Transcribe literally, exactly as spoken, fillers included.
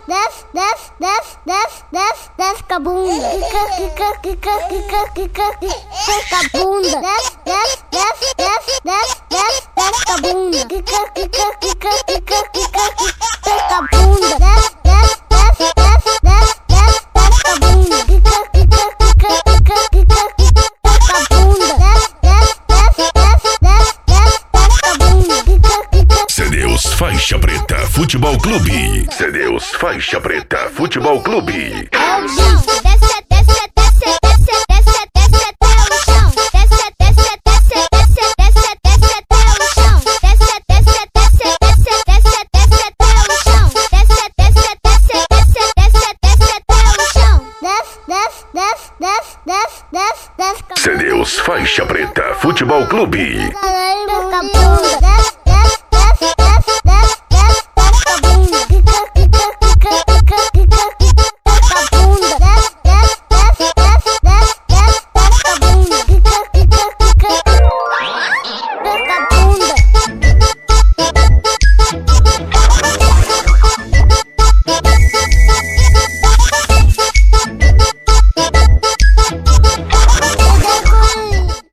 desce, desce, desce, desce, desce, desce com a bunda. Quica, quica, quica, quica, quica, quica com a bunda. Desce, desce, desce, desce, desce, desce, desce com a bunda. Quica, quica, quica, quica, quica, quica com a bunda. Desce, desce, desce, desce, desce, desce, desce com a bunda. Quica, quica, quica, quica, quica, quica com a bunda. Desce, desce, desce, desce, desce, desce, desce com a bunda. Quica, quica. C Deus Faixa Preta Futebol Clube. C Deus Faixa Preta Futebol Clube. É o bicho. Desce, desce, desce, desce, desce, desce até o chão. Desce, desce, desce, desce, desce, desce até o chão. Desce, desce, desce, desce, desce, desce até o chão. Desce, desce, desce, desce, desce, desce até o chão. Desce, desce, desce, desce, desce, desce, desce. C Deus Faixa Preta Futebol Clube.